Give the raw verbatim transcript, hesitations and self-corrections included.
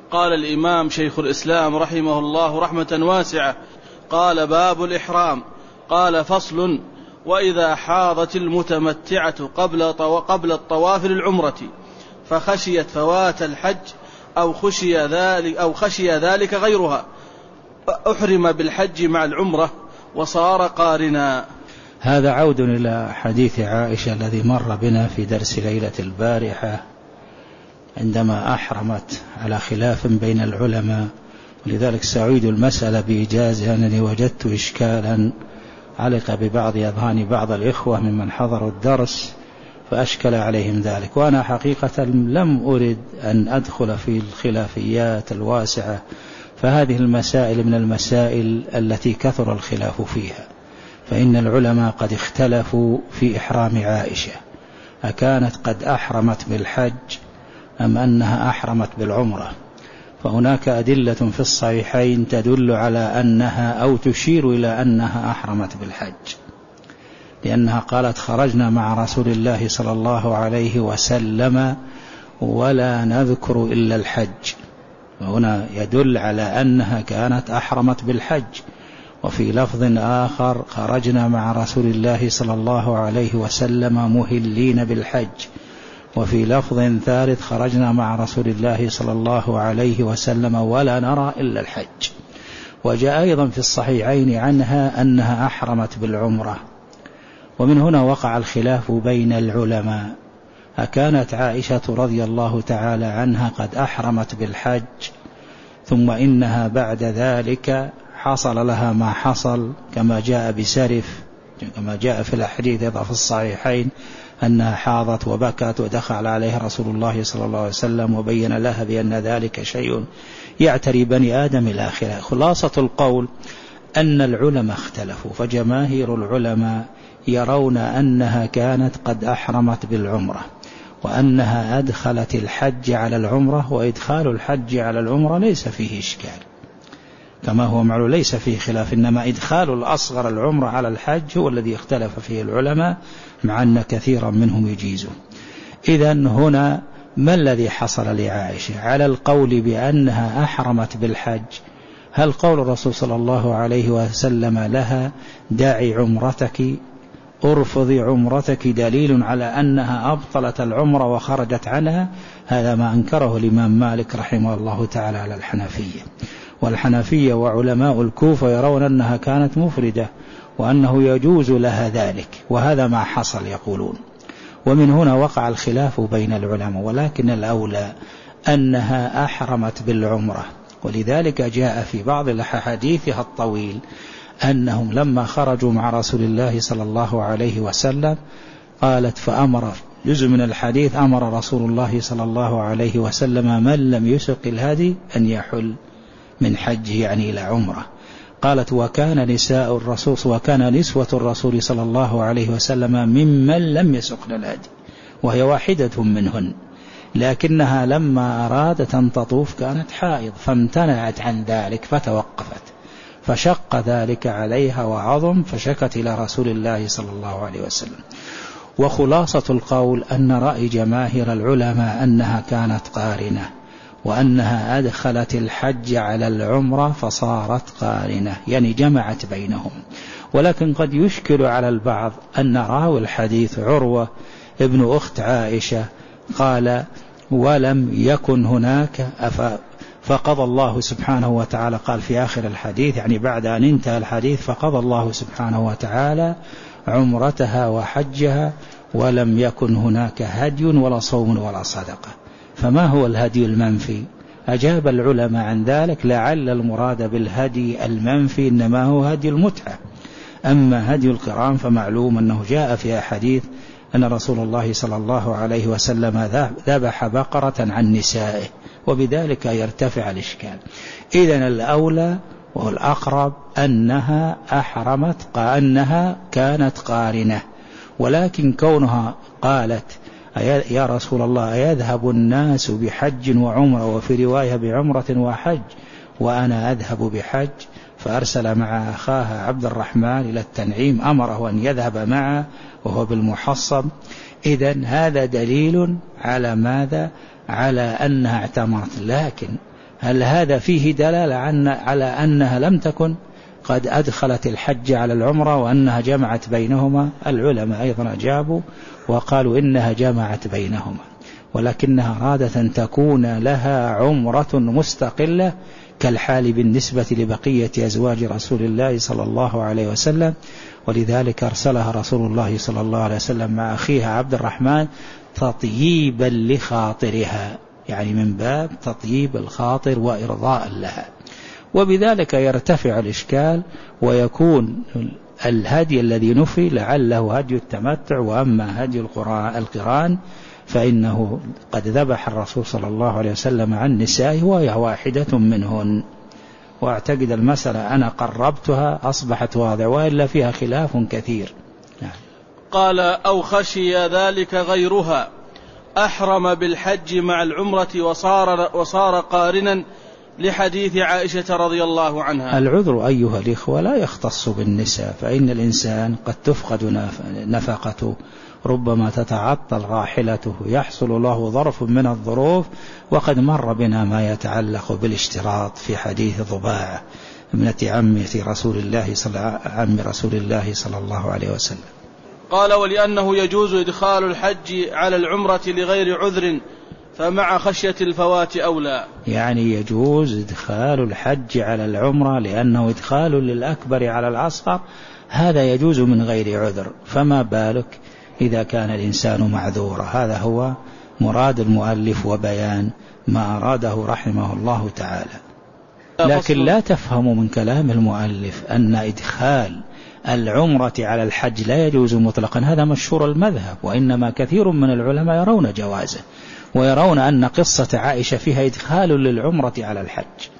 قال الإمام شيخ الإسلام رحمه الله رحمة واسعة: قال: باب الإحرام. قال: فصل: وإذا حاضت المتمتعة قبل قبل الطواف للعمرة فخشيت فوات الحج أو خشي ذلك أو خشي ذلك غيرها أحرم بالحج مع العمرة وصار قارنا. هذا عود إلى حديث عائشة الذي مر بنا في درس ليلة البارحة عندما أحرمت على خلاف بين العلماء، ولذلك سأعيد المسألة بإجازة أنني وجدت إشكالا علق ببعض أذهان بعض الإخوة ممن حضروا الدرس فأشكل عليهم ذلك، وأنا حقيقة لم أرد أن أدخل في الخلافيات الواسعة، فهذه المسائل من المسائل التي كثر الخلاف فيها. فإن العلماء قد اختلفوا في إحرام عائشة، أكانت قد أحرمت بالحج أم أنها أحرمت بالعمرة؟ فهناك أدلة في الصحيحين تدل على أنها أو تشير إلى أنها أحرمت بالحج، لأنها قالت: خرجنا مع رسول الله صلى الله عليه وسلم ولا نذكر إلا الحج. وهنا يدل على أنها كانت أحرمت بالحج. وفي لفظ آخر: خرجنا مع رسول الله صلى الله عليه وسلم مهلين بالحج. وفي لفظ ثالث: خرجنا مع رسول الله صلى الله عليه وسلم ولا نرى إلا الحج. وجاء أيضا في الصحيحين عنها أنها أحرمت بالعمرة. ومن هنا وقع الخلاف بين العلماء: أكانت عائشة رضي الله تعالى عنها قد أحرمت بالحج ثم إنها بعد ذلك حصل لها ما حصل كما جاء بسرف، كما جاء في الحديث في الصحيحين أنها حاضت وبكت ودخل عليها رسول الله صلى الله عليه وسلم وبين لها بأن ذلك شيء يعتري بني آدم إلى آخره. خلاصة القول أن العلماء اختلفوا، فجماهير العلماء يرون أنها كانت قد أحرمت بالعمرة وأنها أدخلت الحج على العمرة، وإدخال الحج على العمرة ليس فيه إشكال كما هو معلوم، ليس فيه خلاف، إنما إدخال الأصغر العمرة على الحج هو الذي اختلف فيه العلماء، مع أن كثيرا منهم يجيزه. إذن هنا ما الذي حصل لعائشة على القول بأنها أحرمت بالحج؟ هل قول الرسول صلى الله عليه وسلم لها: دعي عمرتك ارفضي عمرتك، دليل على أنها أبطلت العمرة وخرجت عنها؟ هذا ما أنكره الإمام مالك رحمه الله تعالى على الحنفية. والحنفية وعلماء الكوفة يرون أنها كانت مفردة وأنه يجوز لها ذلك، وهذا ما حصل يقولون. ومن هنا وقع الخلاف بين العلماء، ولكن الأولى أنها أحرمت بالعمرة. ولذلك جاء في بعض الحديثها الطويل أنهم لما خرجوا مع رسول الله صلى الله عليه وسلم قالت: فأمر جزء من الحديث أمر رسول الله صلى الله عليه وسلم من لم يسق الهدي أن يحل من حجه يعني إلى عمره. قالت: وكان نساء الرسول وكان نسوة الرسول صلى الله عليه وسلم ممن لم يسقن الهدي، وهي واحدة منهن، لكنها لما أرادت أن تطوف كانت حائض فامتنعت عن ذلك فتوقفت، فشق ذلك عليها وعظم، فشكت إلى رسول الله صلى الله عليه وسلم. وخلاصة القول أن رأي جماهير العلماء أنها كانت قارنة، وأنها أدخلت الحج على العمرة فصارت قارنة، يعني جمعت بينهم. ولكن قد يشكل على البعض أن راوي الحديث عروة ابن أخت عائشة قال: ولم يكن هناك فقضى الله سبحانه وتعالى، قال في آخر الحديث يعني بعد أن انتهى الحديث: فقضى الله سبحانه وتعالى عمرتها وحجها ولم يكن هناك هدي ولا صوم ولا صدقة. فما هو الهدي المنفي؟ أجاب العلماء عن ذلك: لعل المراد بالهدي المنفي إنما هو هدي المتعة. أما هدي القران فمعلوم أنه جاء في أحاديث أن رسول الله صلى الله عليه وسلم ذبح بقرة عن نسائه، وبذلك يرتفع الإشكال. إذن الأولى والأقرب أنها أحرمت، أنها كانت قارنة، ولكن كونها قالت: يا رسول الله أيذهب الناس بحج وعمرة، وفي رواية بعمرة وحج، وأنا أذهب بحج، فأرسل مع أخاها عبد الرحمن إلى التنعيم أمره أن يذهب معه وهو بالمحصب. إذن هذا دليل على ماذا؟ على أنها اعتمرت. لكن هل هذا فيه دلالة على أنها لم تكن قد أدخلت الحج على العمرة وأنها جمعت بينهما؟ العلماء أيضا أجابوا وقالوا إنها جمعت بينهما، ولكنها أرادت أن تكون لها عمرة مستقلة كالحال بالنسبة لبقية أزواج رسول الله صلى الله عليه وسلم، ولذلك أرسلها رسول الله صلى الله عليه وسلم مع أخيها عبد الرحمن تطييبا لخاطرها، يعني من باب تطييب الخاطر وإرضاء لها، وبذلك يرتفع الإشكال ويكون الهدي الذي نفي لعله هدي التمتع، وأما هدي القران فإنه قد ذبح الرسول صلى الله عليه وسلم عن نسائه وهي واحدة منهن، واعتقد المسألة أنا قربتها أصبحت واضح، وإلا فيها خلاف كثير. نعم. قال أو خشي ذلك غيرها أحرم بالحج مع العمرة وصار, وصار قارنا لحديث عائشة رضي الله عنها. العذر أيها الإخوة لا يختص بالنساء، فإن الإنسان قد تفقد نفقته، ربما تتعطل راحلته، يحصل له ظرف من الظروف، وقد مر بنا ما يتعلق بالاشتراط في حديث ضباعة ابنة عمة رسول الله صلى عم رسول الله صلى الله عليه وسلم. قال ولأنه يجوز إدخال الحج على العمرة لغير عذر فمع خشية الفوات أولى، يعني يجوز إدخال الحج على العمرة لأنه إدخال للأكبر على الأصغر، هذا يجوز من غير عذر، فما بالك إذا كان الإنسان معذورا؟ هذا هو مراد المؤلف وبيان ما أراده رحمه الله تعالى. لكن لا تفهم من كلام المؤلف أن إدخال العمرة على الحج لا يجوز مطلقا، هذا مشهور المذهب، وإنما كثير من العلماء يرون جوازه، ويرون أن قصة عائشة فيها إدخال للعمرة على الحج،